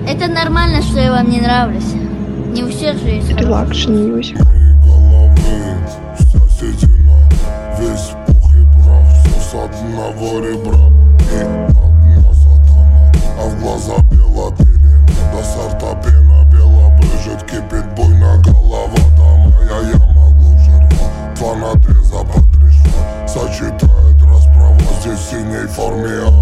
Это нормально, что я вам не нравлюсь. Не у всех же есть Релакшн мьюзик. Вся седина, весь пух и прах, все с одного ребра. И одна сатана, а в глаза белопилин. До сорта пена бело брызжет, кипит буйно голова. Да моя яма глубже рва, два надреза по 3 шва. Сочетает расправа здесь в синей форме.